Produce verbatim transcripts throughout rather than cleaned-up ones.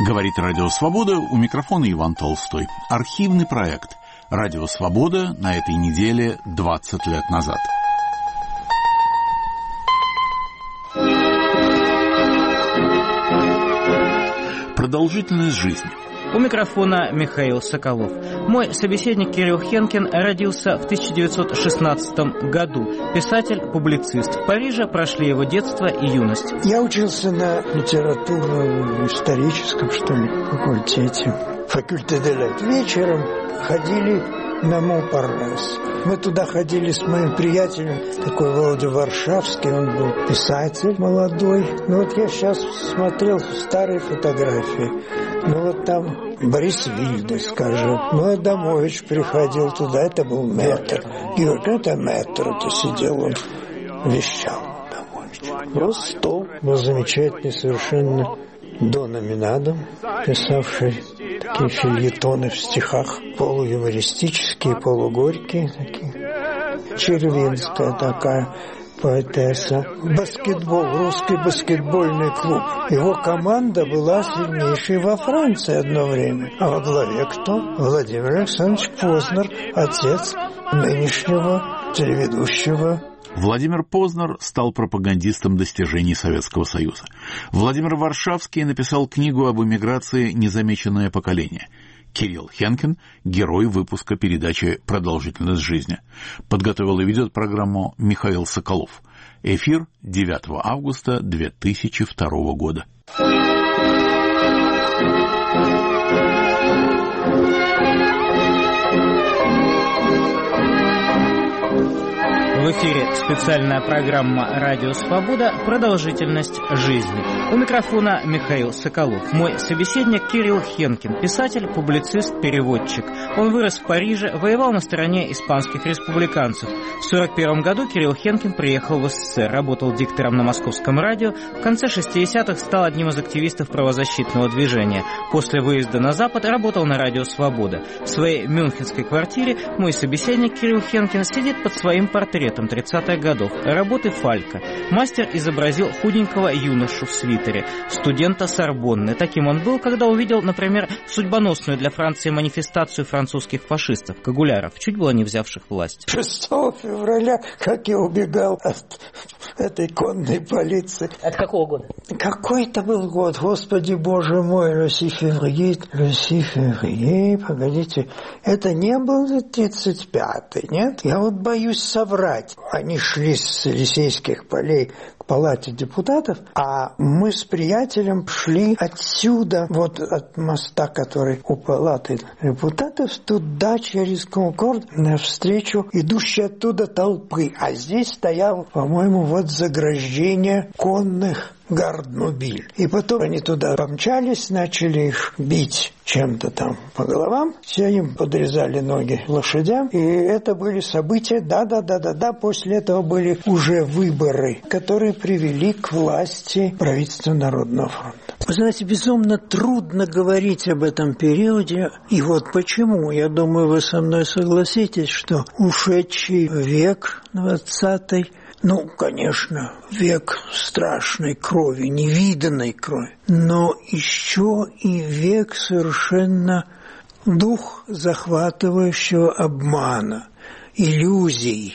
Говорит Радио Свобода, у микрофона Иван Толстой. Архивный проект Радио Свобода на этой неделе двадцать лет назад. Продолжительность жизни. У микрофона Михаил Соколов. Мой собеседник Кирилл Хенкин родился в тысяча девятьсот шестнадцатом году. Писатель, публицист. В Париже прошли его детство и юность. Я учился на литературно-историческом, что ли, факультете. Факультет де лет. Вечером ходили на Монпарнас. Мы туда ходили с моим приятелем, такой Володя Варшавский, он был писатель молодой. Ну вот я сейчас смотрел старые фотографии. Ну вот там Борис Вильде, скажем. Ну, Адамович приходил туда, это был мэтр. Георгий, это мэтр, это сидел, он вещал. Адамович. Вот стол был замечательный совершенно Дона Минадо, писавший такие фельетоны в стихах, полуюмористические, полугорькие такие. Червинская такая поэтесса. Баскетбол, русский баскетбольный клуб. Его команда была сильнейшей во Франции одно время. А во главе кто? Владимир Александрович Познер, отец нынешнего телеведущего. Владимир Познер стал пропагандистом достижений Советского Союза. Владимир Варшавский написал книгу об эмиграции «Незамеченное поколение». Кирилл Хенкин – герой выпуска передачи «Продолжительность жизни». Подготовил и ведет программу Михаил Соколов. Эфир девятого августа две тысячи второго года. В эфире специальная программа «Радио Свобода. Продолжительность жизни». У микрофона Михаил Соколов. Мой собеседник Кирилл Хенкин, писатель, публицист, переводчик. Он вырос в Париже, воевал на стороне испанских республиканцев. В сорок первом году Кирилл Хенкин приехал в СССР, работал диктором на Московском радио. В конце шестидесятых стал одним из активистов правозащитного движения. После выезда на Запад работал на Радио Свобода. В своей мюнхенской квартире мой собеседник Кирилл Хенкин сидит под своим портретом тридцатых годов, работы Фалька. Мастер изобразил худенького юношу в свитере, студента Сорбонны. Таким он был, когда увидел, например, судьбоносную для Франции манифестацию французских фашистов, кагуляров, чуть было не взявших власть. шестого февраля, как я убегал от этой конной полиции. От какого года? Какой это был год, Господи Боже мой, Руси феврале, Руси феврале, погодите, это не был тридцать пятый, нет? Я вот боюсь соврать. Они шли с Елисейских полей к палате депутатов, а мы с приятелем шли отсюда, вот от моста, который у палаты депутатов, туда через Конкорд, навстречу идущей оттуда толпы. А здесь стоял, по-моему, вот заграждение конных гардмобиль. И потом они туда помчались, начали их бить чем-то там по головам, все им подрезали ноги лошадям, и это были события, да-да-да-да-да, после этого были уже выборы, которые привели к власти правительства Народного фронта. Вы знаете, безумно трудно говорить об этом периоде, и вот почему. Я думаю, вы со мной согласитесь, что ушедший век двадцатый, ну, конечно, век страшной крови, невиданной крови, но еще и век совершенно дух захватывающего обмана, иллюзий,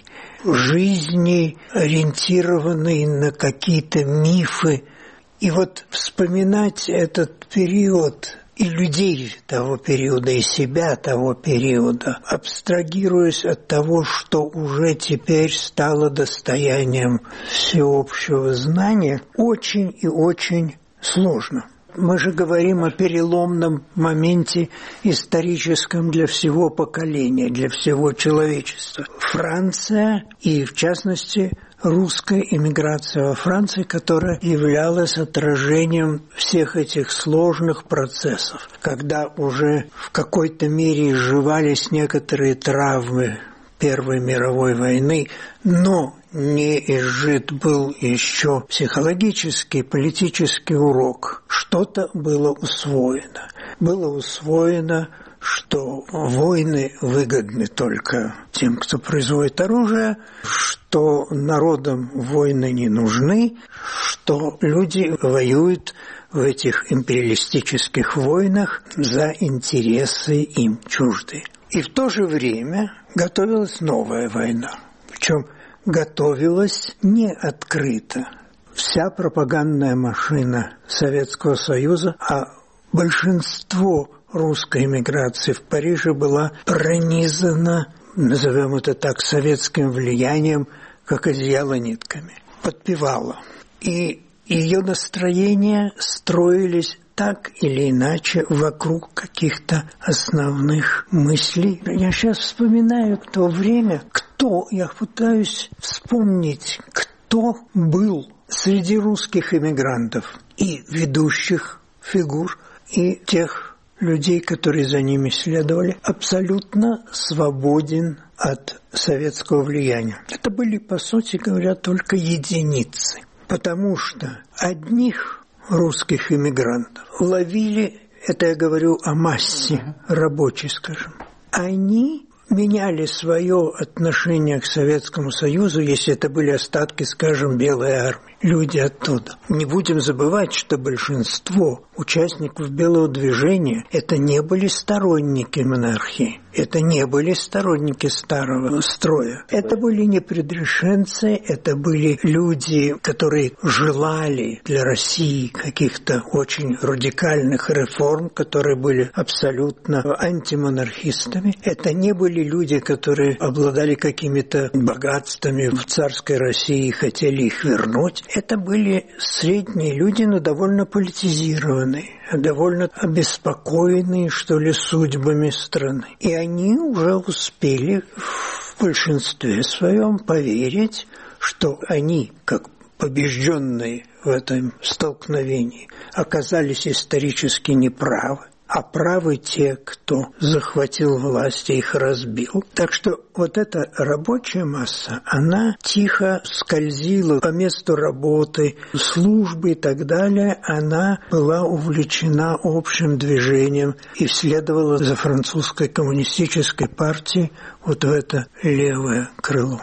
жизни, ориентированной на какие-то мифы. И вот вспоминать этот период и людей того периода, и себя того периода, абстрагируясь от того, что уже теперь стало достоянием всеобщего знания, очень и очень сложно. Мы же говорим о переломном моменте историческом для всего поколения, для всего человечества. Франция и, в частности, русская эмиграция во Франции, которая являлась отражением всех этих сложных процессов, когда уже в какой-то мере изживались некоторые травмы Первой мировой войны, но не изжит был еще психологический, политический урок. Что-то было усвоено. Было усвоено что войны выгодны только тем, кто производит оружие, что народам войны не нужны, что люди воюют в этих империалистических войнах за интересы им чуждые. И в то же время готовилась новая война. Причем готовилась не открыто. Вся пропагандная машина Советского Союза, а большинство русской эмиграции в Париже была пронизана, назовем это так, советским влиянием, как одеяло нитками. Подпевала. И ее настроения строились так или иначе вокруг каких-то основных мыслей. Я сейчас вспоминаю то время, кто, я пытаюсь вспомнить, кто был среди русских эмигрантов и ведущих фигур, и тех людей, которые за ними следовали, абсолютно свободен от советского влияния. Это были, по сути говоря, только единицы, потому что одних русских эмигрантов ловили, это я говорю о массе рабочей, скажем, они меняли свое отношение к Советскому Союзу, если это были остатки, скажем, Белой армии, люди оттуда. Не будем забывать, что большинство участников Белого движения это не были сторонники монархии, это не были сторонники старого строя. Это были непредрешенцы, это были люди, которые желали для России каких-то очень радикальных реформ, которые были абсолютно антимонархистами. Это не были люди, которые обладали какими-то богатствами в царской России и хотели их вернуть. Это были средние люди, но довольно политизированные, довольно обеспокоенные, что ли, судьбами страны. И они уже успели в большинстве своем поверить, что они, как побежденные в этом столкновении, оказались исторически неправы, а правы те, кто захватил власть и их разбил. Так что вот эта рабочая масса, она тихо скользила по месту работы, службы и так далее. Она была увлечена общим движением и следовала за французской коммунистической партией вот в это левое крыло.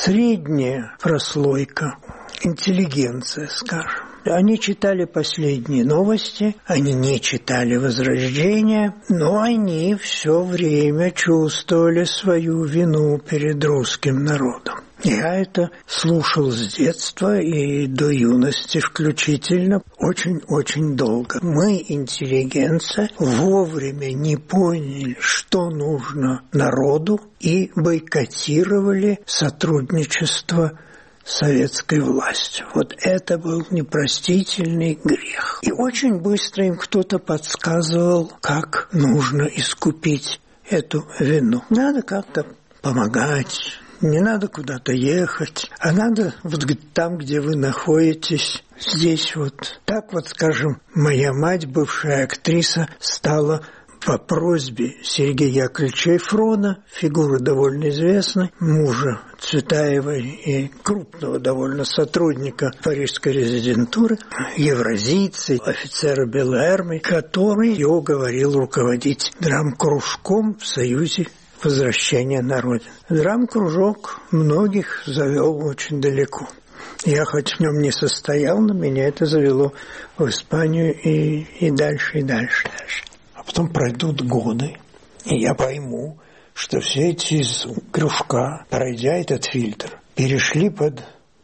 Средняя прослойка, интеллигенция, скажем, они читали последние новости, они не читали «Возрождение», но они все время чувствовали свою вину перед русским народом. Я это слушал с детства и до юности включительно очень-очень долго. Мы, интеллигенция, вовремя не поняли, что нужно народу, и бойкотировали сотрудничество советской властью. Вот это был непростительный грех. И очень быстро им кто-то подсказывал, как нужно искупить эту вину. Надо как-то помогать, не надо куда-то ехать, а надо вот там, где вы находитесь, здесь вот. Так вот, скажем, моя мать, бывшая актриса, стала по просьбе Сергея Яковлевича Ефрона, фигуры довольно известной, мужа Цветаевой и крупного довольно сотрудника парижской резидентуры, евразийца, офицера Белой армии, который ее уговорил руководить драм-кружком в Союзе возвращения на родину. Драм-кружок многих завел очень далеко. Я хоть в нем не состоял, но меня это завело в Испанию и, и дальше, и дальше, и дальше. Потом пройдут годы, и я пойму, что все эти из кружка, пройдя этот фильтр, перешли под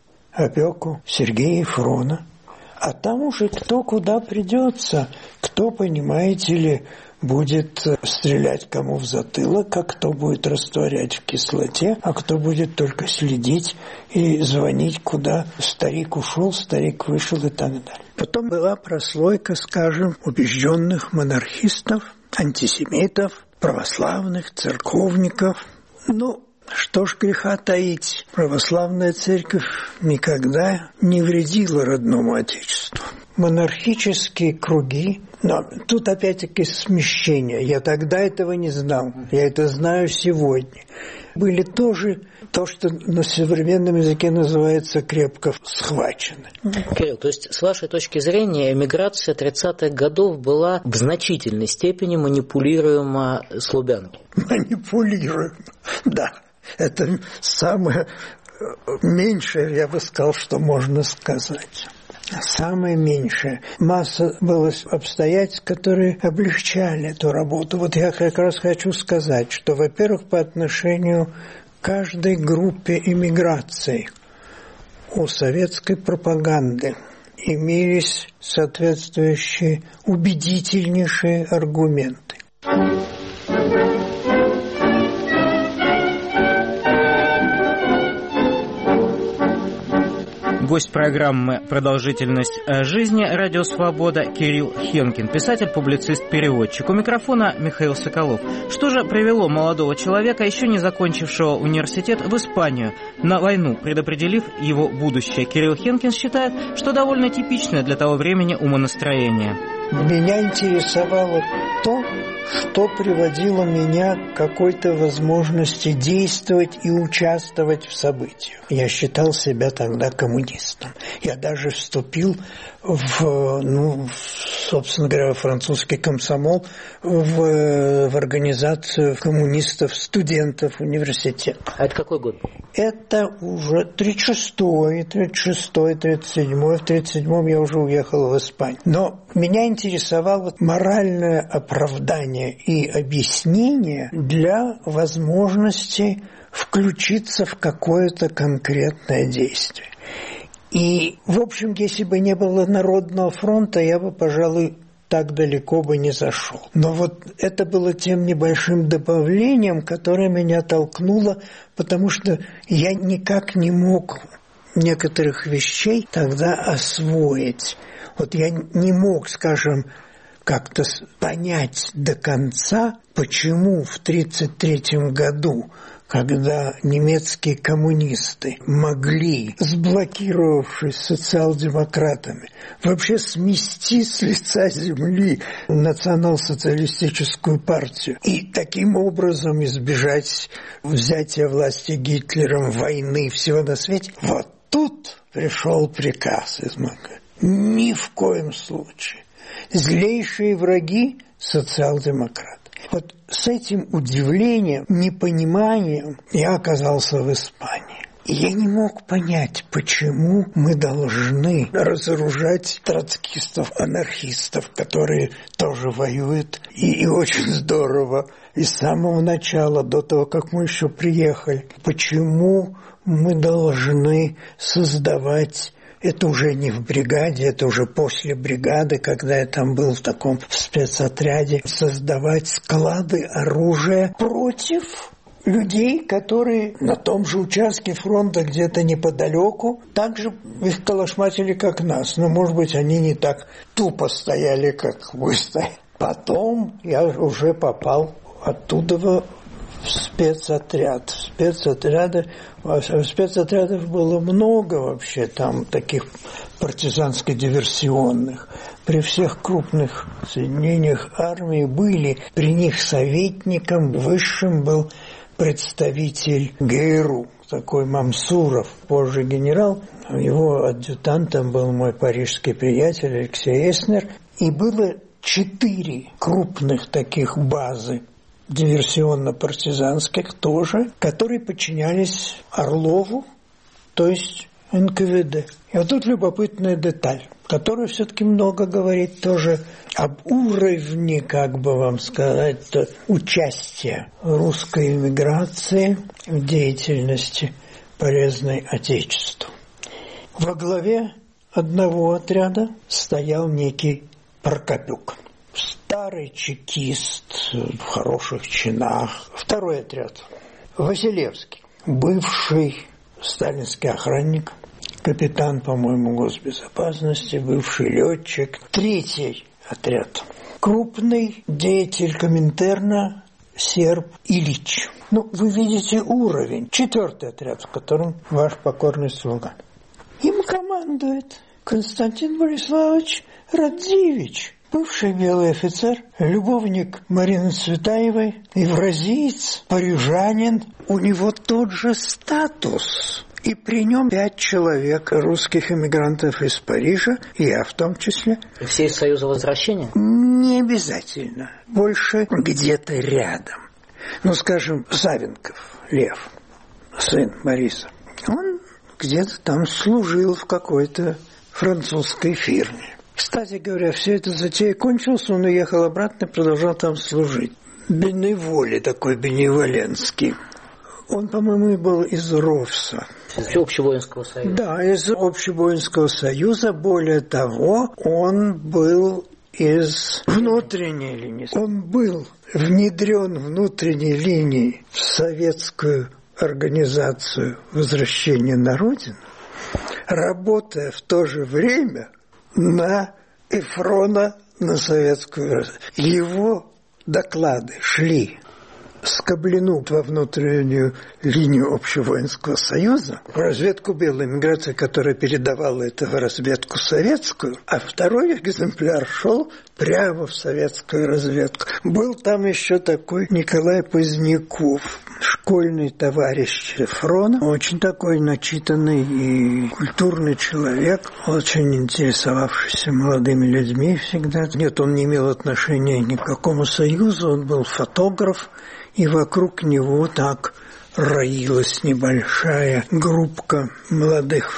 опеку Сергея Ефрона. А там уже кто куда придется, кто, понимаете ли, будет стрелять кому в затылок, а кто будет растворять в кислоте, а кто будет только следить и звонить, куда старик ушел, старик вышел и так далее. Потом была прослойка, скажем, убежденных монархистов, антисемитов, православных, церковников. Ну, что ж греха таить, православная церковь никогда не вредила родному отечеству. монархические круги, но тут опять-таки смещение. Я тогда этого не знал, я это знаю сегодня. Были тоже то, что на современном языке называется крепко схвачены. Кирилл, то есть, с вашей точки зрения, эмиграция тридцатых годов была в значительной степени манипулируема с Лубянки? Манипулируема, да. Это самое меньшее, я бы сказал, что можно сказать. Самое меньшее. Масса было обстоятельств, которые облегчали эту работу. Вот я как раз хочу сказать, что, во-первых, по отношению к каждой группе эмиграции у советской пропаганды имелись соответствующие убедительнейшие аргументы. Гость программы «Продолжительность жизни» «Радио Свобода» Кирилл Хенкин, писатель, публицист, переводчик. У микрофона Михаил Соколов. Что же привело молодого человека, еще не закончившего университет, в Испанию на войну, предопределив его будущее? Кирилл Хенкин считает, что довольно типичное для того времени умонастроение. Меня интересовало то, что приводило меня к какой-то возможности действовать и участвовать в событиях. Я считал себя тогда коммунистом. Я даже вступил в, ну, собственно говоря, французский комсомол, в, в организацию коммунистов, студентов университета. А это какой год? Это уже тридцать шестой, тридцать шестой, тридцать седьмой. В тридцать седьмом я уже уехал в Испанию. Но меня интересовало моральное оправдание и объяснение для возможности включиться в какое-то конкретное действие. И, в общем, если бы не было Народного фронта, я бы, пожалуй, так далеко бы не зашел. Но вот это было тем небольшим добавлением, которое меня толкнуло, потому что я никак не мог некоторых вещей тогда освоить. Вот я не мог, скажем, как-то понять до конца, почему в тридцать третьем году, когда немецкие коммунисты могли, сблокировавшись социал-демократами, вообще смести с лица земли национал-социалистическую партию и таким образом избежать взятия власти Гитлером, войны, всего на свете. Вот тут пришел приказ из Москвы. Ни в коем случае. Злейшие враги – социал-демократы. Вот с этим удивлением, непониманием я оказался в Испании. И я не мог понять, почему мы должны разоружать троцкистов, анархистов, которые тоже воюют, и, и очень здорово. И с самого начала, до того, как мы еще приехали, почему мы должны создавать... Это уже не в бригаде, это уже после бригады, когда я там был в таком спецотряде, создавать склады оружия против людей, которые на том же участке фронта где-то неподалеку, так же их калашматили, как нас. Но, может быть, они не так тупо стояли, как вы стояли. Потом я уже попал оттуда в спецотряд. Спецотряды, спецотрядов было много вообще, там таких партизанско-диверсионных. При всех крупных соединениях армии были, при них советником высшим был представитель ГРУ, такой Мамсуров, позже генерал. Его адъютантом был мой парижский приятель Алексей Эснер. И было четыре крупных таких базы диверсионно-партизанских тоже, которые подчинялись Орлову, то есть эн ка вэ дэ. И вот тут любопытная деталь, которая все-таки много говорит тоже об уровне, как бы вам сказать, участия русской эмиграции в деятельности, полезной Отечеству. Во главе одного отряда стоял некий Прокопюк. Старый чекист в хороших чинах. Второй отряд. Василевский. Бывший сталинский охранник. Капитан, по-моему, госбезопасности. Бывший летчик. Третий отряд. Крупный деятель Коминтерна серб Ильич. Ну, вы видите уровень. Четвертый отряд, в котором ваш покорный слуга. Им командует Константин Болеславович Радзивич, бывший белый офицер, любовник Марины Цветаевой, евразиец, парижанин. У него тот же статус. И при нем пять человек русских эмигрантов из Парижа, и я в том числе. Все из Союза Возвращения? Не обязательно. Больше где-то рядом. Ну, скажем, Савенков Лев, сын Бориса. Он где-то там служил в какой-то французской фирме. Кстати говоря, вся эта затея кончилась, он уехал обратно и продолжал там служить. Беневоли такой, беневоленский. Он, по-моему, был из РОВСа. Из Общевоинского союза. Да, из Общевоинского союза. Более того, он был из внутренней линии. Он был внедрен внутренней линией в советскую организацию возвращения на родину, работая в то же время на Эфрона, на советскую. Его доклады шли скоблену во внутреннюю линию Общевоинского союза, в разведку белой эмиграции, которая передавала это в разведку советскую, а второй экземпляр шел прямо в советскую разведку. Был там еще такой Николай Поздняков, школьный товарищ Фрона, очень такой начитанный и культурный человек, очень интересовавшийся молодыми людьми всегда. Нет, он не имел отношения ни к какому союзу, он был фотограф, и вокруг него так роилась небольшая группка молодых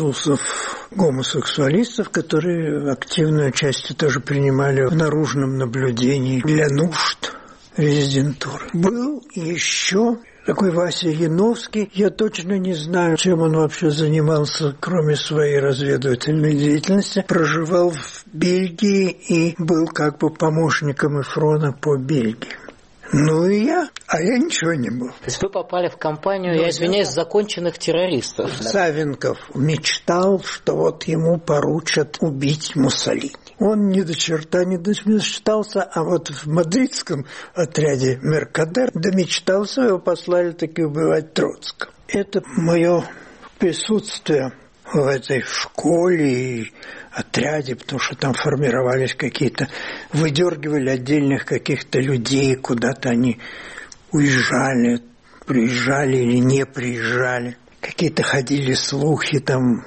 французов-гомосексуалистов, которые активную часть тоже принимали в наружном наблюдении для нужд резидентуры. Был еще такой Вася Яновский. Я точно не знаю, чем он вообще занимался, кроме своей разведывательной деятельности. Проживал в Бельгии и был как бы помощником Эфрона по Бельгии. Ну и я, а я ничего не был. То есть вы попали в компанию, я извиняюсь, законченных террористов. Савенков мечтал, что вот ему поручат убить Муссолини. Он ни до черта не домечтался, а вот в мадридском отряде Меркадер домечтался, его послали таки убивать Троцкого. Это мое присутствие в этой школе и отряде, потому что там формировались какие-то, выдергивали отдельных каких-то людей, куда-то они уезжали, приезжали или не приезжали. Какие-то ходили слухи там,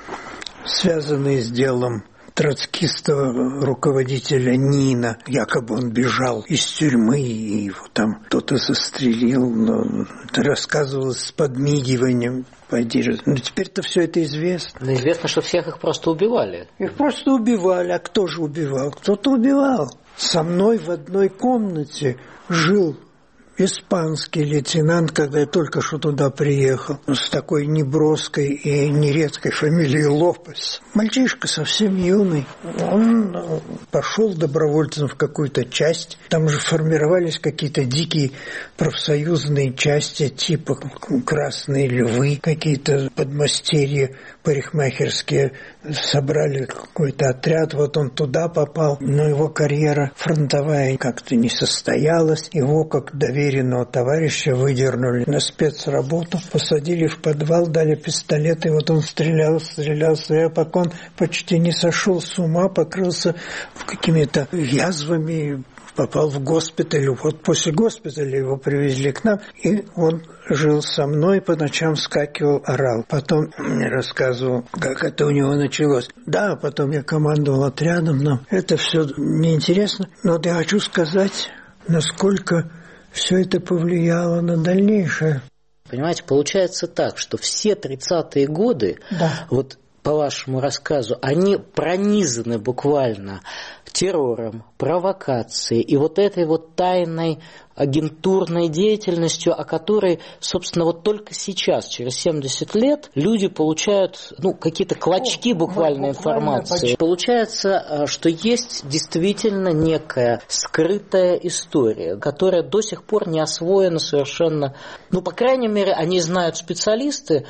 связанные с делом троцкистого руководителя Нина. Якобы он бежал из тюрьмы, и его там кто-то застрелил. Но это рассказывалось с подмигиванием. Ну, теперь-то все это известно. Но известно, что всех их просто убивали. Их просто убивали. А кто же убивал? Кто-то убивал. Со мной в одной комнате жил испанский лейтенант, когда я только что туда приехал, с такой неброской и нередкой фамилией Лопес. Мальчишка совсем юный. Он пошел добровольцем в какую-то часть. Там же формировались какие-то дикие профсоюзные части, типа «Красные львы», какие-то подмастерья парикмахерские. Собрали какой-то отряд, вот он туда попал, но его карьера фронтовая как-то не состоялась. Его, как доверенного товарища, выдернули на спецработу, посадили в подвал, дали пистолет, и вот он стрелял, стрелял, стрелял, пока он почти не сошел с ума, покрылся какими-то язвами, попал в госпиталь. Вот после госпиталя его привезли к нам, и он жил со мной, по ночам вскакивал, орал. Потом мне рассказывал, как это у него началось. Да, потом я командовал отрядом, но это все неинтересно. Но вот я хочу сказать, насколько все это повлияло на дальнейшее. Понимаете, получается так, что все тридцатые годы, да, вот по вашему рассказу, они пронизаны буквально террором, провокацией и вот этой вот тайной агентурной деятельностью, о которой, собственно, вот только сейчас, через семьдесят лет, люди получают, ну, какие-то клочки буквально информации. Получается, что есть действительно некая скрытая история, которая до сих пор не освоена совершенно. Ну, по крайней мере, они знают специалисты,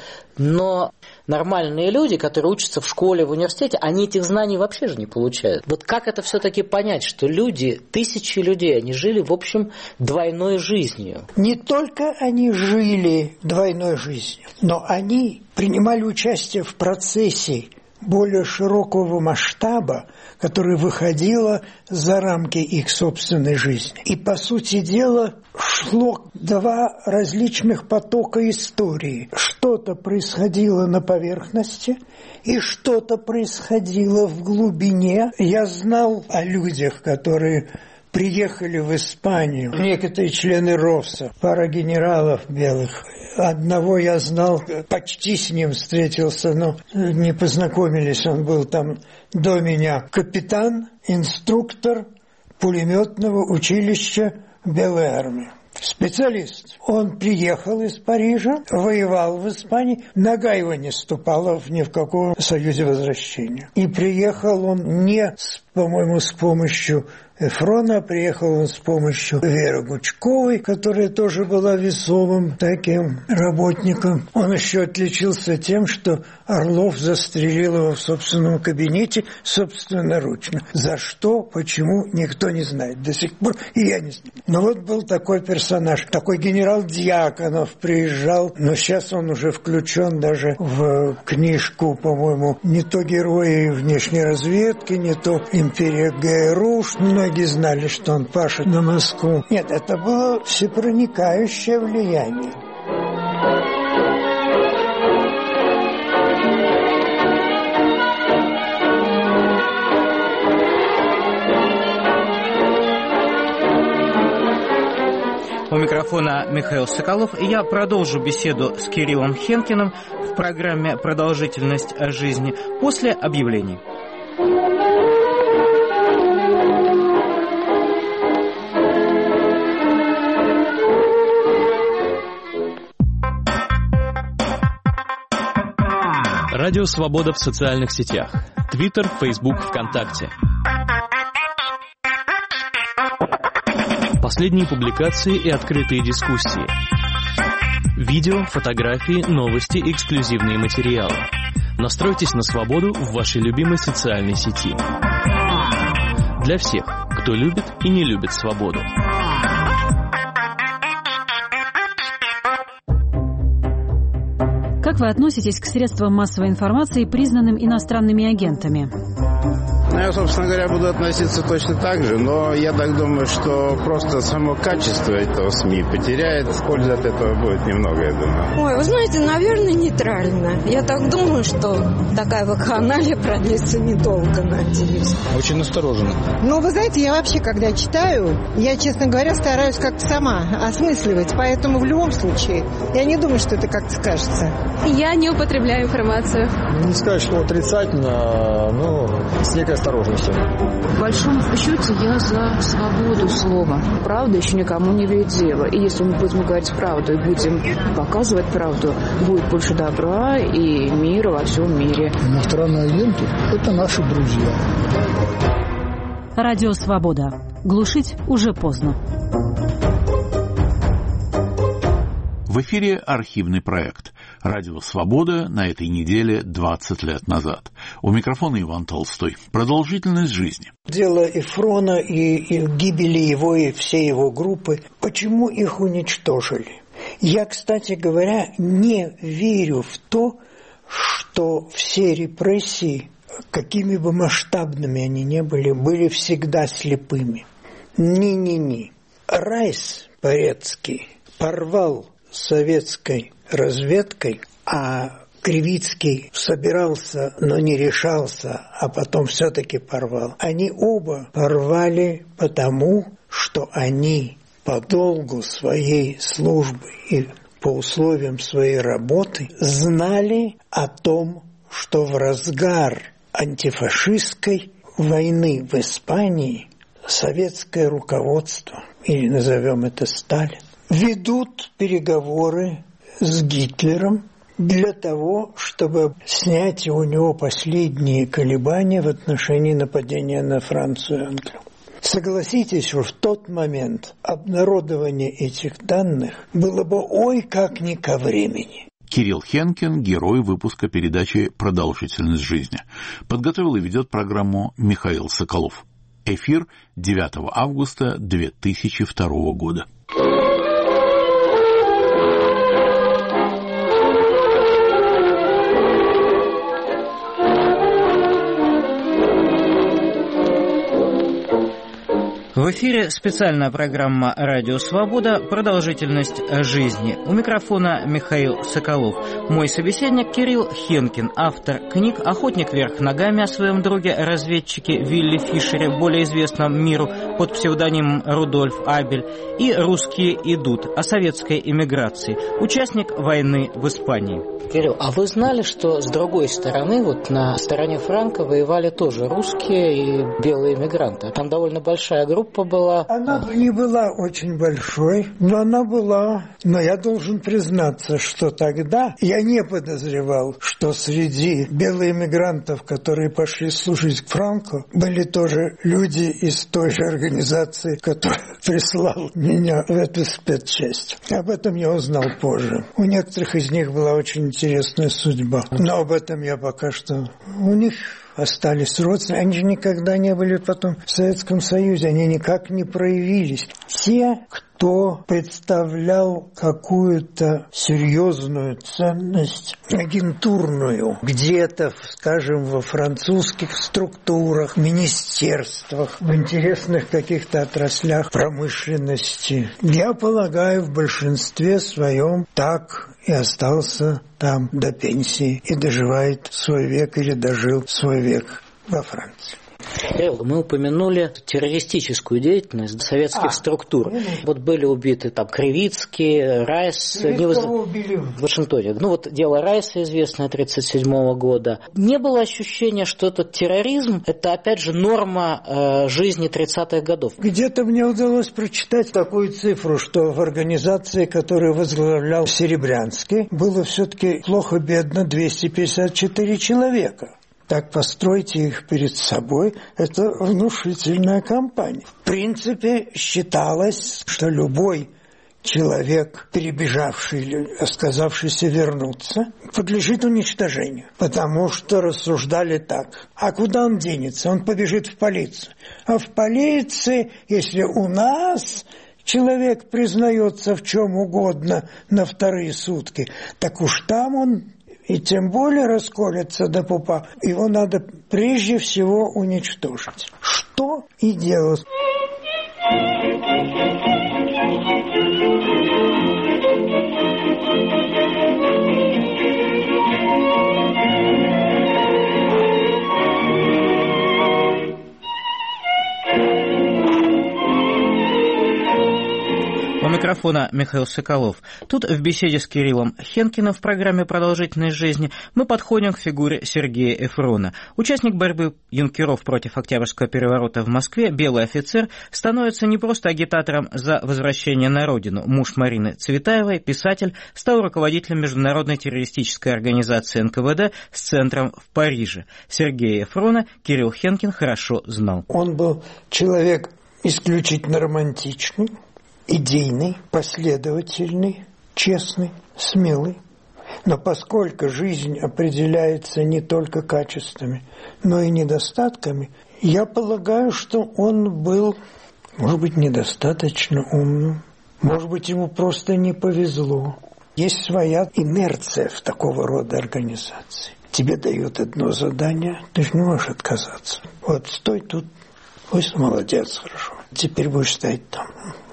но нормальные люди, которые учатся в школе, в университете, они этих знаний вообще же не получают. Вот как это все-таки понять, что люди, тысячи людей, они жили, в общем, двойной жизнью? Не только они жили двойной жизнью, но они принимали участие в процессе более широкого масштаба, которое выходило за рамки их собственной жизни. И, по сути дела, шло два различных потока истории. Что-то происходило на поверхности, и что-то происходило в глубине. Я знал о людях, которые приехали в Испанию, некоторые члены РОВСа, пара генералов белых. Одного я знал, почти с ним встретился, но не познакомились, он был там до меня. Капитан, инструктор пулеметного училища Белой армии. Специалист. Он приехал из Парижа, воевал в Испании, нога его не ступала ни в каком союзе возвращения. И приехал он не, с, по-моему, с помощью Эфрона, приехал он с помощью Веры Гучковой, которая тоже была весомым таким работником. Он еще отличился тем, что Орлов застрелил его в собственном кабинете собственноручно. За что, почему, никто не знает. До сих пор и я не знаю. Но вот был такой персонаж, такой генерал Дьяконов приезжал, но сейчас он уже включен даже в книжку, по-моему, не то «Герои внешней разведки», не то «Империя ГРУ». Многие знали, что он пашет на Москву. Нет, это было всепроникающее влияние. У микрофона Михаил Соколов, и я продолжу беседу с Кириллом Хенкиным в программе «Продолжительность жизни» после объявлений. Радио «Свобода» в социальных сетях. Твиттер, Фейсбук, ВКонтакте. Последние публикации и открытые дискуссии. Видео, фотографии, новости и эксклюзивные материалы. Настройтесь на свободу в вашей любимой социальной сети. Для всех, кто любит и не любит свободу. Как вы относитесь к средствам массовой информации, признанным иностранными агентами? Ну, я, собственно говоря, буду относиться точно так же, но я так думаю, что просто само качество этого СМИ потеряет, пользы от этого будет немного, я думаю. Ой, вы знаете, наверное, нейтрально. Я так думаю, что такая вакханалия продлится недолго, надеюсь. Очень настороженно. Ну, вы знаете, я вообще, когда читаю, я, честно говоря, стараюсь как-то сама осмысливать, поэтому в любом случае я не думаю, что это как-то скажется. Я не употребляю информацию. Не сказать, что отрицательно, но с некой осторожностью. В большом счете я за свободу слова. Правда еще никому не имеет дела. И если мы будем говорить правду и будем показывать правду, будет больше добра и мира во всем мире. Иностранные агенты – это наши друзья. Радио «Свобода». Глушить уже поздно. В эфире архивный проект «Радио Свобода» на этой неделе двадцать лет назад. У микрофона Иван Толстой. Продолжительность жизни. Дело Эфрона и, и гибели его и всей его группы. Почему их уничтожили? Я, кстати говоря, не верю в то, что все репрессии, какими бы масштабными они ни были, были всегда слепыми. Ни-ни-ни. Райс Порецкий порвал советской разведкой, а Кривицкий собирался, но не решался, а потом все-таки порвал. Они оба порвали потому, что они по долгу своей службы и по условиям своей работы знали о том, что в разгар антифашистской войны в Испании советское руководство, или назовем это Сталин, ведут переговоры с Гитлером для того, чтобы снять у него последние колебания в отношении нападения на Францию и Англию. Согласитесь, что в тот момент обнародование этих данных было бы ой как не ко времени. Кирилл Хенкин, герой выпуска передачи «Продолжительность жизни». Подготовил и ведет программу Михаил Соколов. Эфир девятого августа две тысячи второго года. В эфире специальная программа «Радио Свобода. Продолжительность жизни». У микрофона Михаил Соколов. Мой собеседник Кирилл Хенкин, автор книг «Охотник вверх ногами» о своем друге-разведчике Вилли Фишере, более известном миру под псевдонимом Рудольф Абель, и «Русские идут» о советской эмиграции, участник войны в Испании. Кирилл, а вы знали, что с другой стороны, вот на стороне Франко воевали тоже русские и белые эмигранты? Там довольно большая группа была. Она не была очень большой, но она была. Но я должен признаться, что тогда я не подозревал, что среди белых эмигрантов, которые пошли служить к Франко, были тоже люди из той же организации, которая прислала меня в эту спецчасть. Об этом я узнал позже. У некоторых из них была очень интересная судьба. Но об этом я пока что... У них остались родственники. Они же никогда не были потом в Советском Союзе. Они никак не проявились. Те, кто представлял какую-то серьезную ценность агентурную, где-то, скажем, во французских структурах, министерствах, в интересных каких-то отраслях промышленности, я полагаю, в большинстве своем так и остался там до пенсии и доживает свой век или дожил свой век во Франции. Мы упомянули террористическую деятельность советских а, структур. Ну, вот были убиты там Кривицкий, Райс. Кривицкого убили в Вашингтоне. Ну вот дело Райса известное тридцать седьмого года. Не было ощущения, что этот терроризм – это опять же норма э, жизни тридцатых годов? Где-то мне удалось прочитать такую цифру, что в организации, которую возглавлял Серебрянский, было все-таки плохо-бедно двести пятьдесят четыре человека. Так постройте их перед собой, это внушительная кампания. В принципе, считалось, что любой человек, перебежавший или сказавшийся вернуться, подлежит уничтожению. Потому что рассуждали так. А куда он денется? Он побежит в полицию. А в полиции, если у нас... человек признается в чем угодно на вторые сутки, так уж там он... и тем более расколется до пупа, его надо прежде всего уничтожить. Что и делать. У микрофона Михаил Соколов. Тут в беседе с Кириллом Хенкиным в программе «Продолжительность жизни» мы подходим к фигуре Сергея Эфрона. Участник борьбы юнкеров против Октябрьского переворота в Москве, белый офицер, становится не просто агитатором за возвращение на родину. Муж Марины Цветаевой, писатель, стал руководителем международной террористической организации эн ка вэ дэ с центром в Париже. Сергея Эфрона Кирилл Хенкин хорошо знал. Он был человек исключительно романтичный, идейный, последовательный, честный, смелый. Но поскольку жизнь определяется не только качествами, но и недостатками, я полагаю, что он был, может быть, недостаточно умным, может быть, ему просто не повезло. Есть своя инерция в такого рода организации. Тебе дают одно задание, ты же не можешь отказаться. Вот стой тут, ой, молодец, хорошо. Теперь будешь стоять там.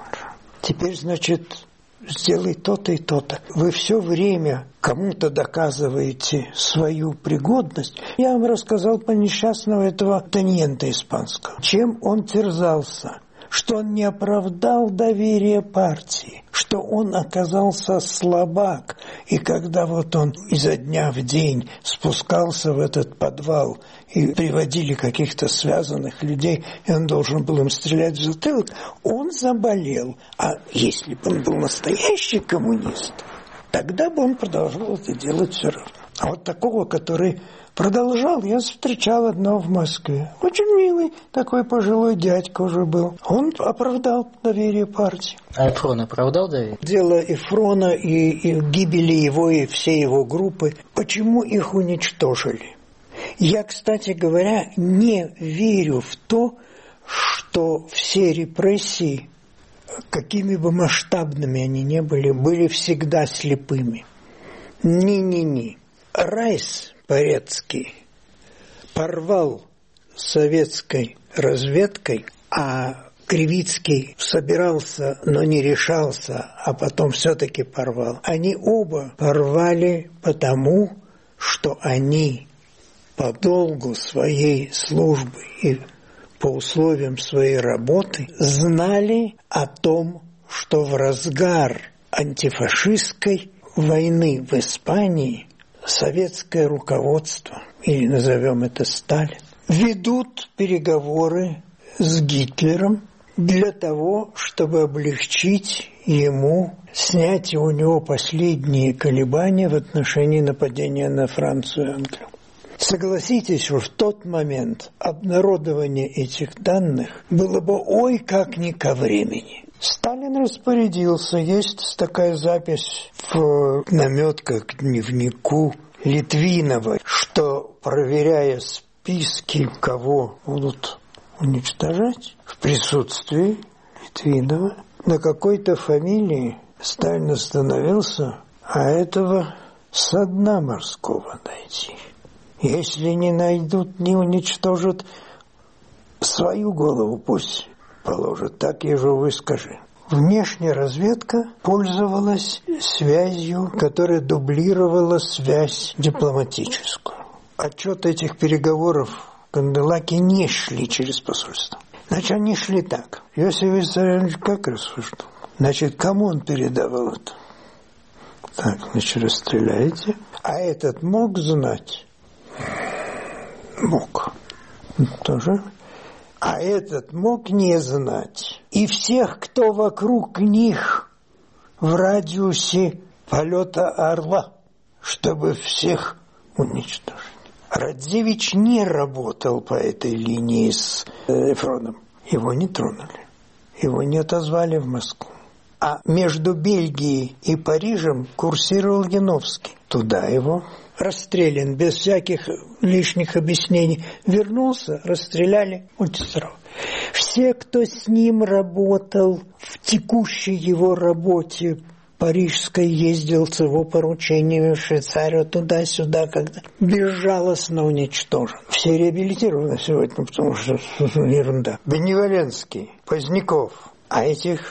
Теперь, значит, сделай то-то и то-то. Вы все время кому-то доказываете свою пригодность. Я вам рассказал по несчастного этого теньента испанского. Чем он терзался? Что он не оправдал доверие партии, что он оказался слабак. И когда вот он изо дня в день спускался в этот подвал и приводили каких-то связанных людей, и он должен был им стрелять в затылок, он заболел. А если бы он был настоящий коммунист, тогда бы он продолжал это делать все равно. А вот такого, который продолжал, я встречал одного в Москве. Очень милый такой пожилой дядька уже был. Он оправдал доверие партии. А Эфрон оправдал доверие? Дело Эфрона и, и гибели его и всей его группы. Почему их уничтожили? Я, кстати говоря, не верю в то, что все репрессии, какими бы масштабными они ни были, были всегда слепыми. Не-не-не. Райс Порецкий порвал с советской разведкой, а Кривицкий собирался, но не решался, а потом все-таки порвал. Они оба порвали потому, что они по долгу своей службы и по условиям своей работы знали о том, что в разгар антифашистской войны в Испании советское руководство, или назовем это Сталин, ведут переговоры с Гитлером для того, чтобы облегчить ему снятие у него последние колебания в отношении нападения на Францию и Англию. Согласитесь, что в тот момент обнародование этих данных было бы ой как не ко времени. Сталин распорядился, есть такая запись в наметках к дневнику Литвинова, что, проверяя списки, кого будут уничтожать, в присутствии Литвинова, на какой-то фамилии Сталин остановился, а этого со дна морского найти. Если не найдут, не уничтожат, свою голову пусть положат, так ежу выскажи. Внешняя разведка пользовалась связью, которая дублировала связь дипломатическую. Отчеты этих переговоров в Канделаке не шли через посольство. Значит, они шли так. Иосиф Виссарионович как рассуждал? Значит, кому он передавал это? Так, значит, расстреляете. А этот мог знать? Мог. Тоже. А этот мог не знать. И всех, кто вокруг них в радиусе полета орла, чтобы всех уничтожить. Радзевич не работал по этой линии с Эфроном. Его не тронули. Его не отозвали в Москву. А между Бельгией и Парижем курсировал Яновский. Туда его расстрелян без всяких лишних объяснений. Вернулся, расстреляли, очень здорово. Все, кто с ним работал в текущей его работе парижской, ездил с его поручениями в Швейцарию туда-сюда, когда безжалостно уничтожен. Все реабилитированы сегодня, потому что ерунда. Беневоленский, Поздняков, а этих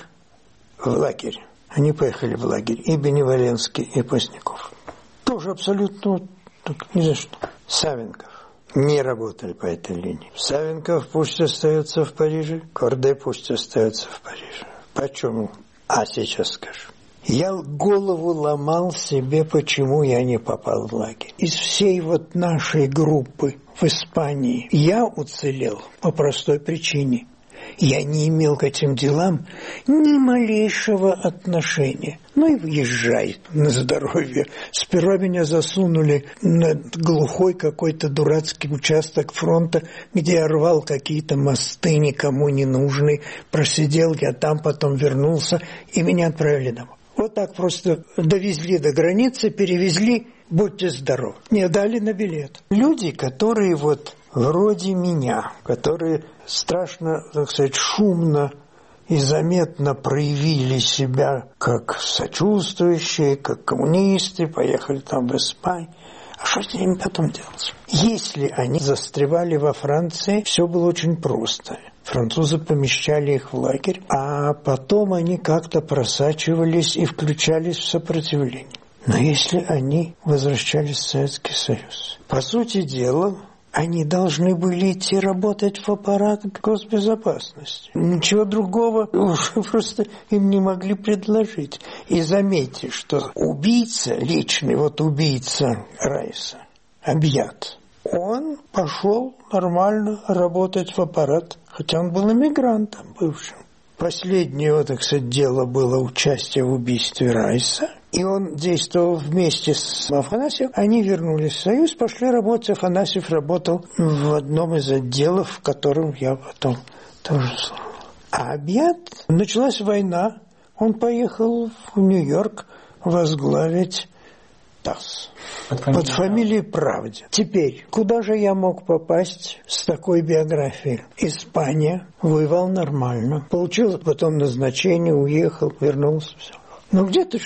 в лагерь. Они поехали в лагерь. И Беневоленский, и Поздняков. Тоже абсолютно так, ни за что. Савенков. Не работали по этой линии. Савенков пусть остается в Париже, Корде пусть остается в Париже. Почему? А сейчас скажу. Я голову ломал себе, почему я не попал в лагерь. Из всей вот нашей группы в Испании я уцелел по простой причине. Я не имел к этим делам ни малейшего отношения. Ну и въезжай на здоровье. Сперва меня засунули на глухой какой-то дурацкий участок фронта, где я рвал какие-то мосты, никому не нужные. Просидел я там, потом вернулся, и меня отправили домой. Вот так просто довезли до границы, перевезли, будьте здоровы. Не дали на билет. Люди, которые вот вроде меня, которые страшно, так сказать, шумно и заметно проявили себя как сочувствующие, как коммунисты, поехали там в Испанию. А что с ними потом делать? Если они застревали во Франции, все было очень просто. Французы помещали их в лагерь, а потом они как-то просачивались и включались в сопротивление. Но если они возвращались в Советский Союз, по сути дела, они должны были идти работать в аппарат госбезопасности. Ничего другого уже просто им не могли предложить. И заметьте, что убийца, личный вот убийца Райса, Абьят, он пошел нормально работать в аппарат, хотя он был эмигрантом бывшим. Последнее, вот, так сказать, дело было участие в убийстве Райса. И он действовал вместе с Афанасьевым. Они вернулись в Союз, пошли работать. Афанасьев работал в одном из отделов, в котором я потом тоже служил. А Абьят, началась война, он поехал в Нью-Йорк возглавить ТАСС. Под фамилией, Под фамилией Правде. Теперь, куда же я мог попасть с такой биографией? Испания, воевал нормально, получил потом назначение, уехал, вернулся, все. Ну где-то ж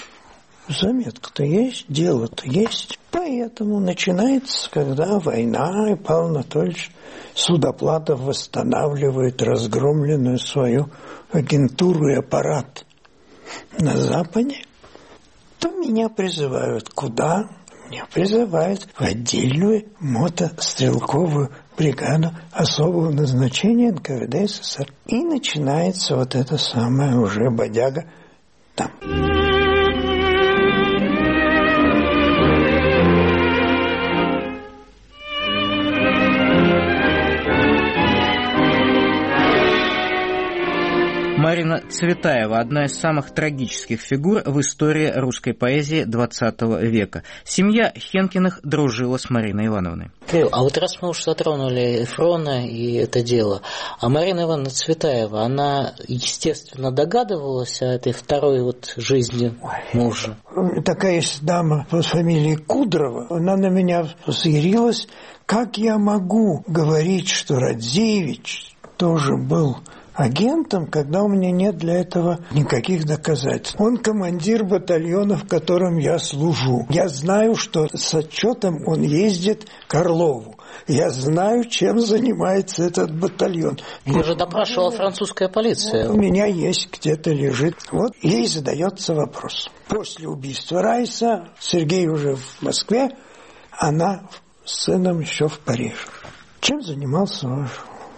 заметка-то есть, дело-то есть. Поэтому начинается, когда война, и Павел Анатольевич Судоплатов восстанавливает разгромленную свою агентуру и аппарат на Западе, то меня призывают куда? Меня призывают в отдельную мотострелковую бригаду особого назначения эн ка вэ дэ эс эс эр. И начинается вот эта самая уже бодяга там. Марина Цветаева – одна из самых трагических фигур в истории русской поэзии двадцатого века. Семья Хенкиных дружила с Мариной Ивановной. Кирилл, а вот раз мы уж затронули Эфрона и это дело, а Марина Ивановна Цветаева, она, естественно, догадывалась о этой второй вот жизни мужа? Такая есть дама по фамилии Кудрова, она на меня взъярилась. Как я могу говорить, что Радзеевич тоже был агентом, когда у меня нет для этого никаких доказательств? Он командир батальона, в котором я служу. Я знаю, что с отчетом он ездит к Орлову. Я знаю, чем занимается этот батальон. Ее же допрашивала французская полиция. У меня есть, где-то лежит. Вот ей задается вопрос. После убийства Райса, Сергей уже в Москве, она с сыном еще в Париже. Чем занимался ваш?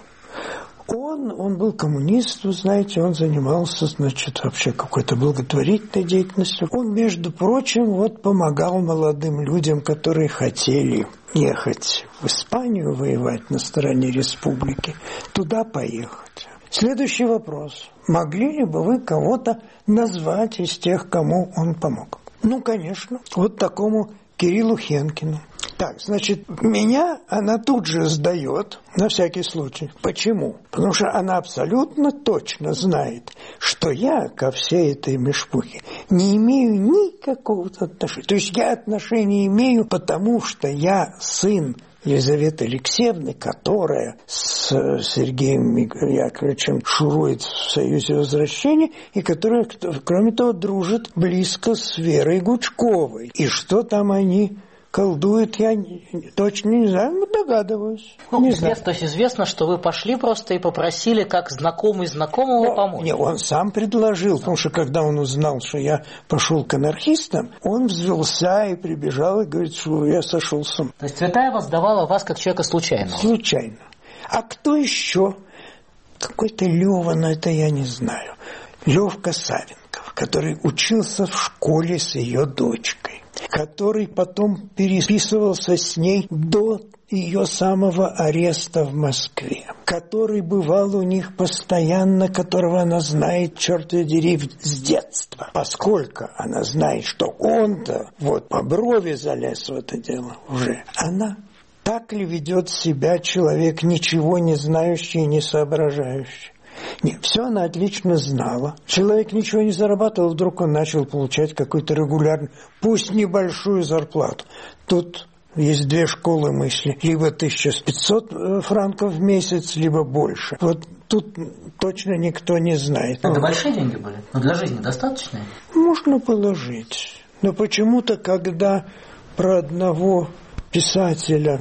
Он, он был коммунист, вы знаете, он занимался, значит, вообще какой-то благотворительной деятельностью. Он, между прочим, вот помогал молодым людям, которые хотели ехать в Испанию воевать на стороне республики, туда поехать. Следующий вопрос. Могли ли бы вы кого-то назвать из тех, кому он помог? Ну, конечно, вот такому Кириллу Хенкину. Так, значит, меня она тут же сдает, на всякий случай. Почему? Потому что она абсолютно точно знает, что я ко всей этой мешпухе не имею никакого отношения. То есть я отношения имею, потому что я сын Елизаветы Алексеевны, которая с Сергеем Яковлевичем шурует в Союзе Возвращения, и которая, кроме того, дружит близко с Верой Гучковой. И что там они колдуют, я точно не знаю, но догадываюсь. Ну, не известно, знаю. То есть известно, что вы пошли просто и попросили, как знакомый знакомого, но, помочь. Не, он сам предложил, потому что когда он узнал, что я пошел к анархистам, он взвелся и прибежал и говорит, что я сошел с ума. То есть Цветаева сдавала вас как человека случайного? Случайно. А кто еще? Какой-то Лёва, но это я не знаю. Лёвка Савенков, который учился в школе с ее дочкой, который потом переписывался с ней до ее самого ареста в Москве, который бывал у них постоянно, которого она знает, черт дери, с детства, поскольку она знает, что он-то вот по брови залез в это дело уже. Она так ли ведет себя человек, ничего не знающий и не соображающий? Нет, все она отлично знала. Человек ничего не зарабатывал, вдруг он начал получать какую-то регулярную, пусть небольшую зарплату. Тут есть две школы мысли. Либо тысяча пятьсот франков в месяц, либо больше. Вот тут точно никто не знает. Это большие деньги были? Но для жизни достаточные? Можно положить. Но почему-то, когда про одного писателя,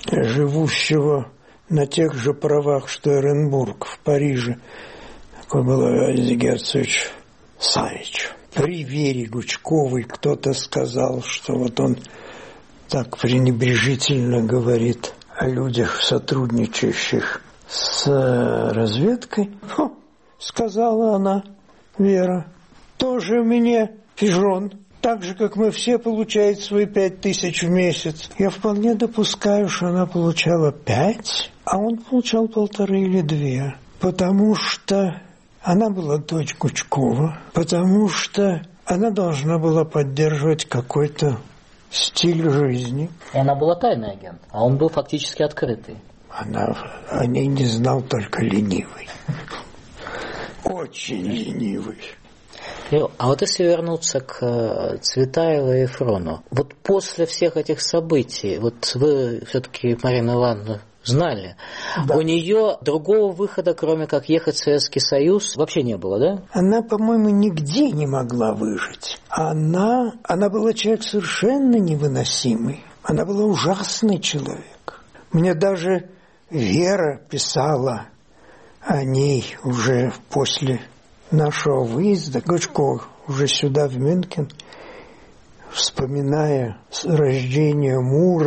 живущего на тех же правах, что Эренбург в Париже, такой был Алексей Герцович Савич, при Вере Гучковой кто-то сказал, что вот он так пренебрежительно говорит о людях, сотрудничающих с разведкой. Фу, сказала она, Вера, тоже мне пижон. Так же, как мы все получают свои пять тысяч в месяц. Я вполне допускаю, что она получала пять, а он получал полторы или две. Потому что она была дочь Гучкова, потому что она должна была поддерживать какой-то стиль жизни. И она была тайный агент, а он был фактически открытый. Она о ней не знал только ленивый. Очень ленивый. А вот если вернуться к Цветаевой и Эфрону, вот после всех этих событий, вот вы все-таки, Марина Ивановна, знали, да. У нее другого выхода, кроме как ехать в Советский Союз, вообще не было, да? Она, по-моему, нигде не могла выжить. Она, она была человек совершенно невыносимый. Она была ужасный человек. Мне даже Вера писала о ней уже после нашего выезда, Гучко, уже сюда, в Мюнхен, вспоминая рождение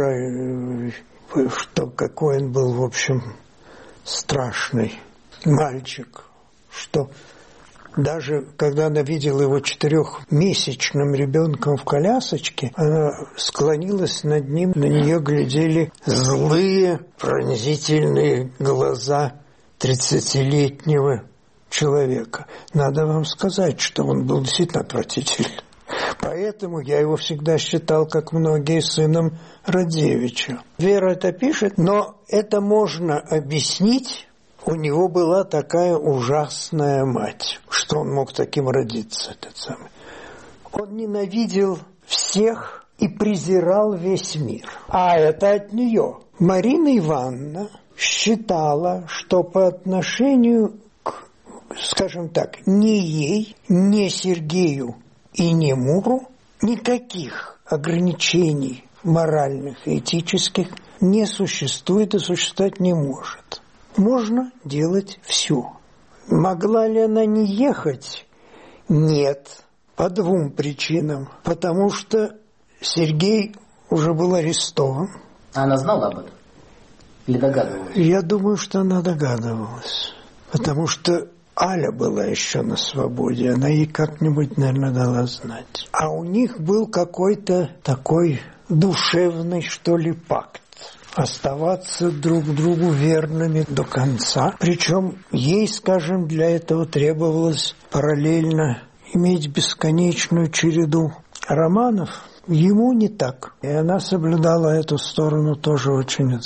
Мура, что какой он был, в общем, страшный мальчик, что даже когда она видела его четырехмесячным ребенком в колясочке, она склонилась над ним, на нее глядели злые, пронзительные глаза тридцатилетнего человека. Надо вам сказать, что он был действительно отвратительный. Поэтому я его всегда считал, как многие, сыном Радзевича. Вера это пишет, но это можно объяснить. У него была такая ужасная мать, что он мог таким родиться, этот самый. Он ненавидел всех и презирал весь мир. А это от нее. Марина Ивановна считала, что по отношению к, скажем так, ни ей, ни Сергею и ни Муру никаких ограничений моральных и этических не существует и существовать не может. Можно делать все. Могла ли она не ехать? Нет. По двум причинам. Потому что Сергей уже был арестован. А она знала об этом? Или догадывалась? Я думаю, что она догадывалась. Потому что Аля была еще на свободе. Она ей как-нибудь, наверное, дала знать. А у них был какой-то такой душевный, что ли, пакт. Оставаться друг другу верными до конца. Причем ей, скажем, для этого требовалось параллельно иметь бесконечную череду романов. Ему не так. И она соблюдала эту сторону тоже очень,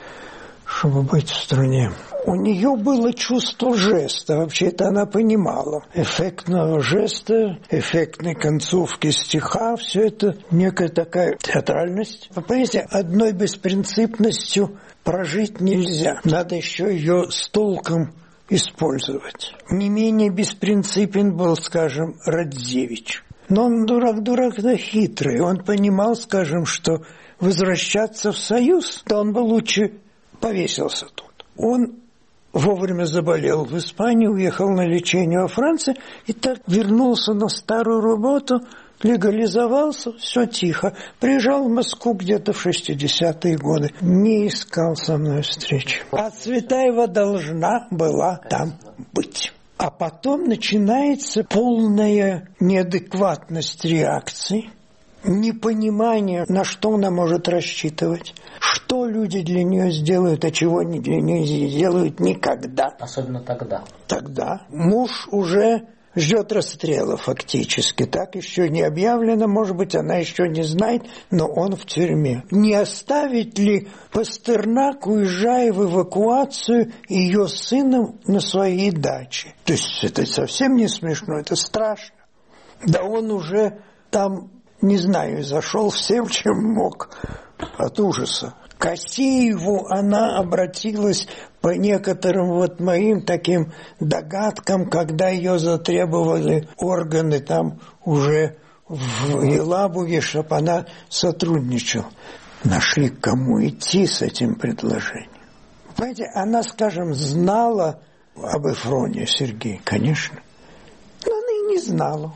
чтобы быть в струне. У нее было чувство жеста, вообще-то она понимала. Эффектного жеста, эффектной концовки стиха, все это некая такая театральность. Вы понимаете, одной беспринципностью прожить нельзя. Надо еще ее с толком использовать. Не менее беспринципен был, скажем, Радзевич. Но он дурак-дурак, да хитрый. Он понимал, скажем, что возвращаться в Союз, то он бы лучше повесился тут. Он вовремя заболел в Испании, уехал на лечение во Францию и так вернулся на старую работу, легализовался, все тихо. Приезжал в Москву где-то в шестидесятые годы. Не искал со мной встречи. А Цветаева должна была там быть. А потом начинается полная неадекватность реакции, непонимание, на что она может рассчитывать, что люди для нее сделают, а чего они для нее не сделают никогда. Особенно тогда. Тогда муж уже ждет расстрела фактически. Так еще не объявлено, может быть, она еще не знает, но он в тюрьме. Не оставить ли Пастернак, уезжая в эвакуацию, ее сыном на своей даче? То есть это совсем не смешно, это страшно. Да он уже там, не знаю, зашел всем, чем мог от ужаса. К Асееву она обратилась по некоторым вот моим таким догадкам, когда ее затребовали органы там уже в Елабуге, чтобы она сотрудничала. Нашли, к кому идти с этим предложением. Понимаете, она, скажем, знала об Эфроне Сергея, конечно, но она и не знала.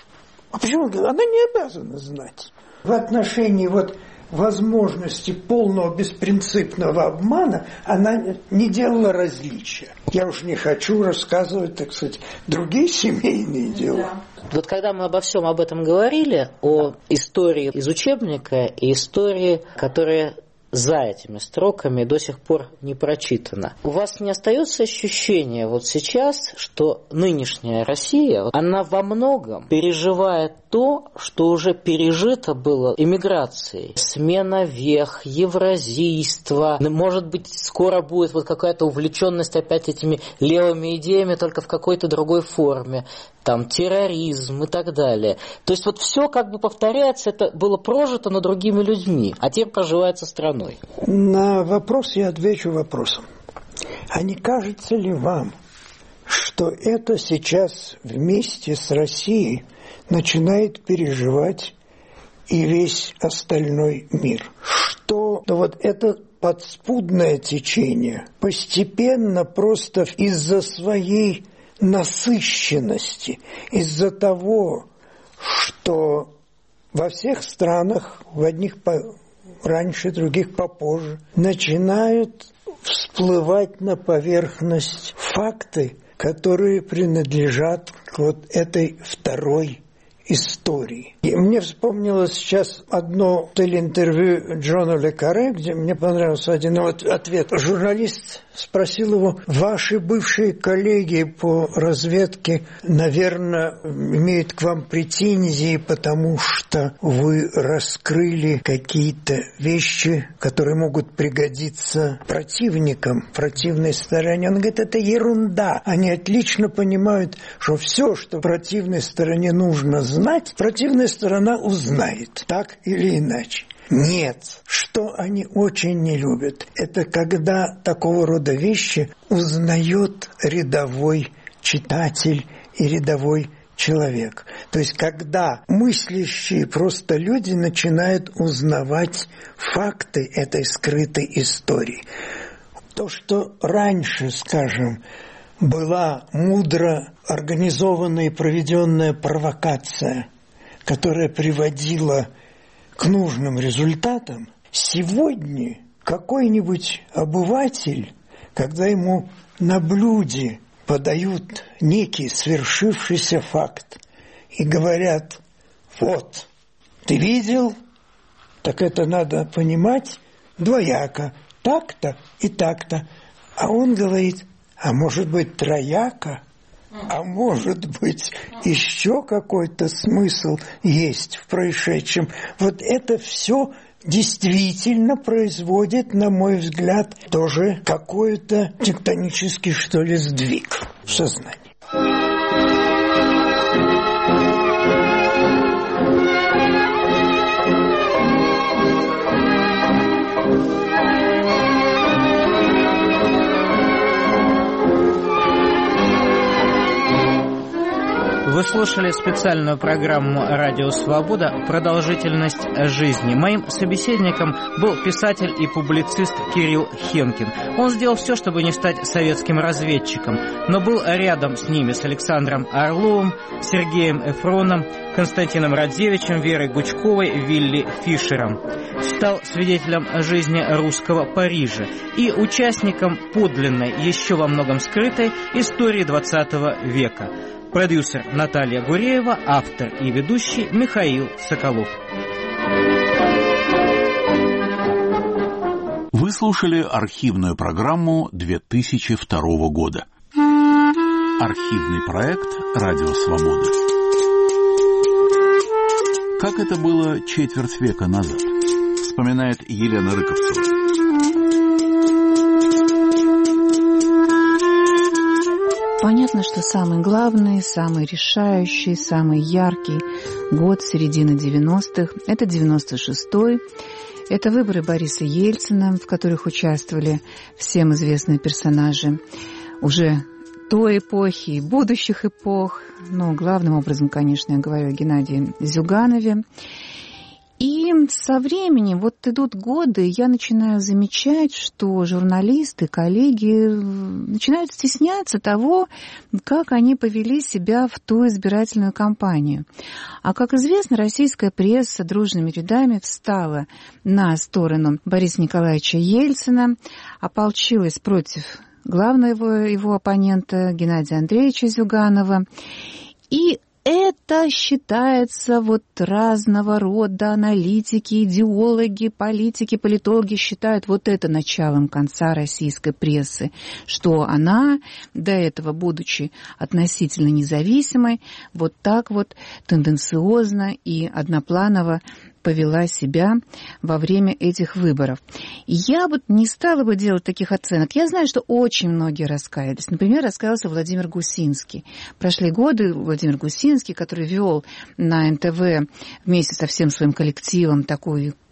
А почему? Она не обязана знать. В отношении вот возможности полного беспринципного обмана она не делала различия. Я уж не хочу рассказывать, так сказать, другие семейные дела. Вот когда мы обо всем об этом говорили, о истории из учебника и истории, которая за этими строками до сих пор не прочитана. У вас не остается ощущения вот сейчас, что нынешняя Россия, она во многом переживает то, что уже пережито было эмиграцией. Смена вех, евразийство. Может быть, скоро будет вот какая-то увлеченность опять этими левыми идеями, только в какой-то другой форме. Там терроризм и так далее. То есть вот все как бы повторяется, это было прожито, но другими людьми, а теперь проживается страной. На вопрос я отвечу вопросом. А не кажется ли вам, что это сейчас вместе с Россией начинает переживать и весь остальной мир? Что вот это подспудное течение постепенно просто из-за своей насыщенности, из-за того, что во всех странах, в одних раньше, других попозже, начинают всплывать на поверхность факты, которые принадлежат к вот этой второй истории. И мне вспомнилось сейчас одно телеинтервью Джона Ле Карре, где мне понравился один вот ответ. Журналист спросил его: ваши бывшие коллеги по разведке, наверное, имеют к вам претензии, потому что вы раскрыли какие-то вещи, которые могут пригодиться противникам, противной стороне. Он говорит, это ерунда. Они отлично понимают, что все, что противной стороне нужно знать, противная сторона узнает, так или иначе. Нет, что они очень не любят, это когда такого рода вещи узнает рядовой читатель и рядовой человек. То есть, когда мыслящие просто люди начинают узнавать факты этой скрытой истории. То, что раньше, скажем, была мудро организованная и проведенная провокация, которая приводила к нужным результатам, сегодня какой-нибудь обыватель, когда ему на блюде подают некий свершившийся факт и говорят: вот, ты видел? Так это надо понимать двояко, так-то и так-то. А он говорит: а может быть трояко? А может быть, еще какой-то смысл есть в происшедшем. Вот это все действительно производит, на мой взгляд, тоже какой-то тектонический, что ли, сдвиг в сознании. Вы слушали специальную программу «Радио Свобода. Продолжительность жизни». Моим собеседником был писатель и публицист Кирилл Хенкин. Он сделал все, чтобы не стать советским разведчиком, но был рядом с ними, с Александром Орловым, Сергеем Эфроном, Константином Радзевичем, Верой Гучковой, Вилли Фишером. Стал свидетелем жизни русского Парижа и участником подлинной, еще во многом скрытой истории двадцатого века. Продюсер Наталья Гуреева, автор и ведущий Михаил Соколов. Вы слушали архивную программу две тысячи второго года. Архивный проект «Радио Свобода». Как это было четверть века назад, вспоминает Елена Рыковцева. Понятно, что самый главный, самый решающий, самый яркий год середины девяностых – это девяносто шестой. Это выборы Бориса Ельцина, в которых участвовали всем известные персонажи уже той эпохи и будущих эпох. Но главным образом, конечно, я говорю о Геннадии Зюганове. И со временем, вот идут годы, я начинаю замечать, что журналисты, коллеги начинают стесняться того, как они повели себя в ту избирательную кампанию. А, как известно, российская пресса дружными рядами встала на сторону Бориса Николаевича Ельцина, ополчилась против главного его оппонента Геннадия Андреевича Зюганова. И это считается, вот разного рода аналитики, идеологи, политики, политологи считают вот это началом конца российской прессы, что она, до этого будучи относительно независимой, вот так вот тенденциозно и однопланово повела себя во время этих выборов. Я вот не стала бы делать таких оценок. Я знаю, что очень многие раскаялись. Например, раскаялся Владимир Гусинский. Прошли годы, Владимир Гусинский, который вел на эн тэ вэ вместе со всем своим коллективом такой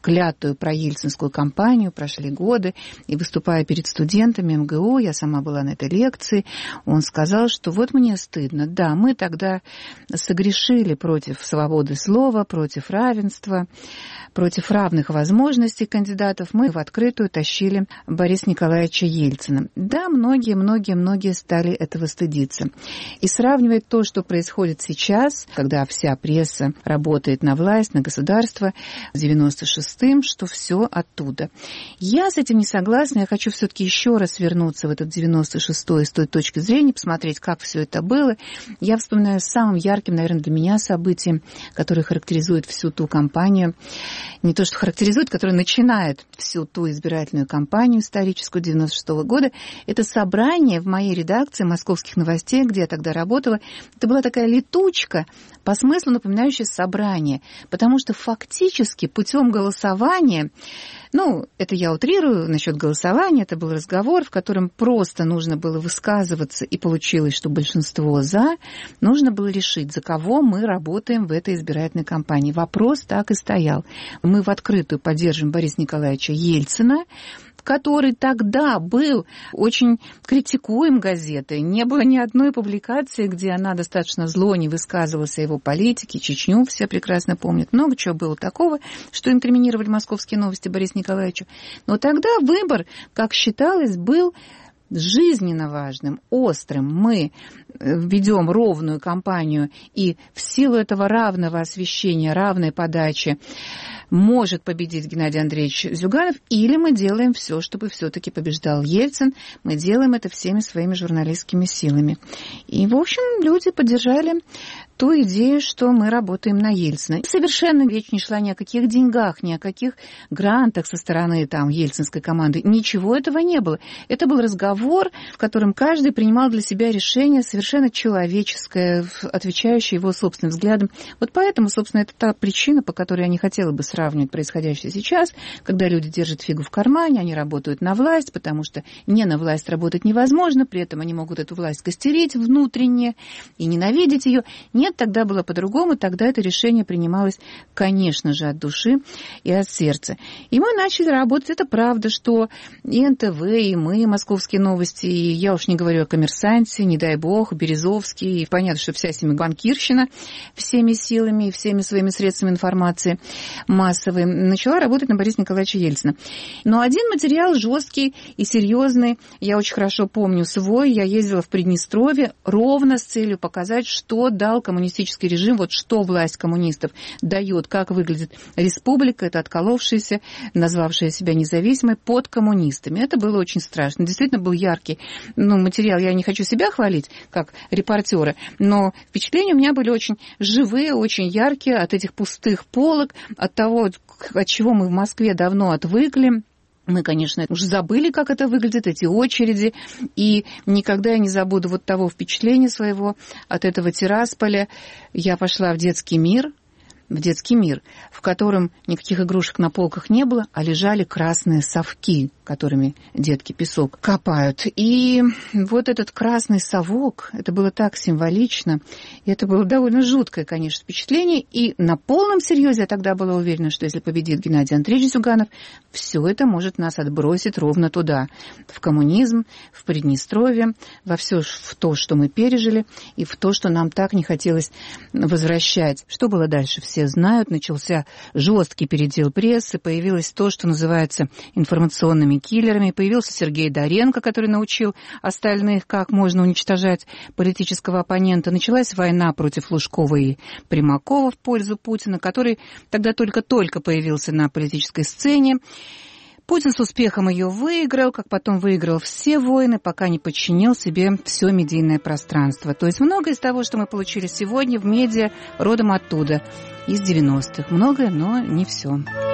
клятую проельцинскую кампанию, прошли годы, и выступая перед студентами эм гэ у, я сама была на этой лекции, он сказал, что вот мне стыдно, да, мы тогда согрешили против свободы слова, против равенства, против равных возможностей кандидатов, мы в открытую тащили Бориса Николаевича Ельцина. Да, многие, многие, многие стали этого стыдиться. И сравнивать то, что происходит сейчас, когда вся пресса работает на власть, на государство, с девяносто шестым, что все оттуда. Я с этим не согласна, я хочу все-таки еще раз вернуться в этот девяносто шестой с той точки зрения, посмотреть, как все это было. Я вспоминаю самым ярким, наверное, для меня событием, которое характеризует всю ту кампанию, не то что характеризует, которое начинает всю ту избирательную кампанию историческую девяносто шестого года, это собрание в моей редакции «Московских новостей», где я тогда работала. Это была такая летучка, по смыслу напоминающая собрание, потому что фактически путем голосования, ну, это я утрирую насчет голосования, это был разговор, в котором просто нужно было высказываться, и получилось, что большинство «за», нужно было решить, за кого мы работаем в этой избирательной кампании. Вопрос так и стоял. Мы в открытую поддержим Бориса Николаевича Ельцина, который тогда был очень критикуем газетой. Не было ни одной публикации, где она достаточно зло не высказывалась о его политике. Чечню все прекрасно помнят. Много чего было такого, что инкриминировали «Московские новости» Борису Николаевичу. Но тогда выбор, как считалось, был жизненно важным, острым. Мы ведем ровную кампанию, и в силу этого равного освещения, равной подачи может победить Геннадий Андреевич Зюганов, или мы делаем все, чтобы все-таки побеждал Ельцин. Мы делаем это всеми своими журналистскими силами. И, в общем, люди поддержали ту идею, что мы работаем на Ельцина. Совершенно речь не шла ни о каких деньгах, ни о каких грантах со стороны там ельцинской команды. Ничего этого не было. Это был разговор, в котором каждый принимал для себя решение совершенно человеческое, отвечающее его собственным взглядам. Вот поэтому, собственно, это та причина, по которой я не хотела бы сравнивать происходящее сейчас, когда люди держат фигу в кармане, они работают на власть, потому что не на власть работать невозможно, при этом они могут эту власть костерить внутренне и ненавидеть ее. Нет, тогда было по-другому, тогда это решение принималось, конечно же, от души и от сердца. И мы начали работать, это правда, что и эн тэ вэ, и мы, «Московские новости», и я уж не говорю о «Коммерсанте», не дай бог, Березовский, и понятно, что вся семья банкирщина всеми силами и всеми своими средствами информации массовой начала работать на Бориса Николаевича Ельцина. Но один материал жесткий и серьезный, я очень хорошо помню свой, я ездила в Приднестровье ровно с целью показать, что дал коммунистический режим, вот что власть коммунистов дает, как выглядит республика, это отколовшаяся, назвавшая себя независимой, под коммунистами. Это было очень страшно. Действительно был яркий ну, материал. Я не хочу себя хвалить, как репортера, но впечатления у меня были очень живые, очень яркие от этих пустых полок, от того, от чего мы в Москве давно отвыкли. Мы, конечно, уже забыли, как это выглядит, эти очереди, и никогда я не забуду вот того впечатления своего от этого Тирасполя. Я пошла в детский мир, в детский мир, в котором никаких игрушек на полках не было, а лежали красные совки, которыми детки песок копают. И вот этот красный совок, это было так символично, и это было довольно жуткое, конечно, впечатление. И на полном серьезе я тогда была уверена, что если победит Геннадий Андреевич Зюганов, все это может нас отбросить ровно туда, в коммунизм, в Приднестровье, во все в то, что мы пережили, и в то, что нам так не хотелось возвращать. Что было дальше? Все знают, начался жесткий передел прессы, появилось то, что называется информационными киллерами, появился Сергей Доренко, который научил остальных, как можно уничтожать политического оппонента. Началась война против Лужкова и Примакова в пользу Путина, который тогда только-только появился на политической сцене. Путин с успехом ее выиграл, как потом выиграл все войны, пока не подчинил себе все медийное пространство. То есть многое из того, что мы получили сегодня в медиа, родом оттуда, из девяностых. Многое, но не все.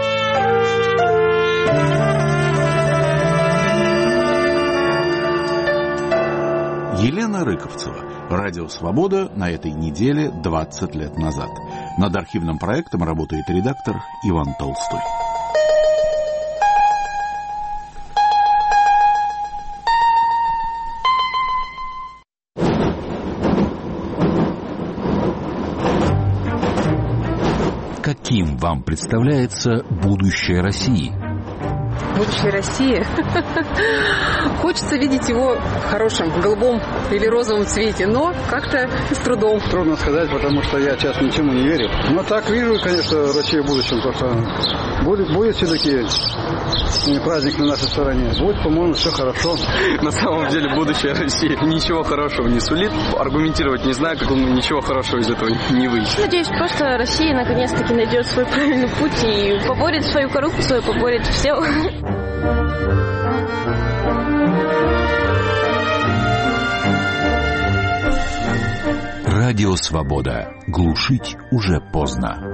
Елена Рыковцева. Радио «Свобода» на этой неделе двадцать лет назад. Над архивным проектом работает редактор Иван Толстой. Каким вам представляется будущее России? Будущее России. Хочется видеть его в хорошем, голубом или розовом цвете, но как-то с трудом. Трудно сказать, потому что я сейчас ничему не верю. Но так вижу, конечно, Россию в будущем. То, что будет, будет все-таки праздник на нашей стороне. Будет, по-моему, все хорошо. На самом деле будущее России ничего хорошего не сулит. Аргументировать не знаю, как он ничего хорошего из этого не выйдет. Надеюсь, просто Россия наконец-таки найдет свой правильный путь и поборет свою коррупцию, поборет все. Радио «Свобода». Глушить уже поздно.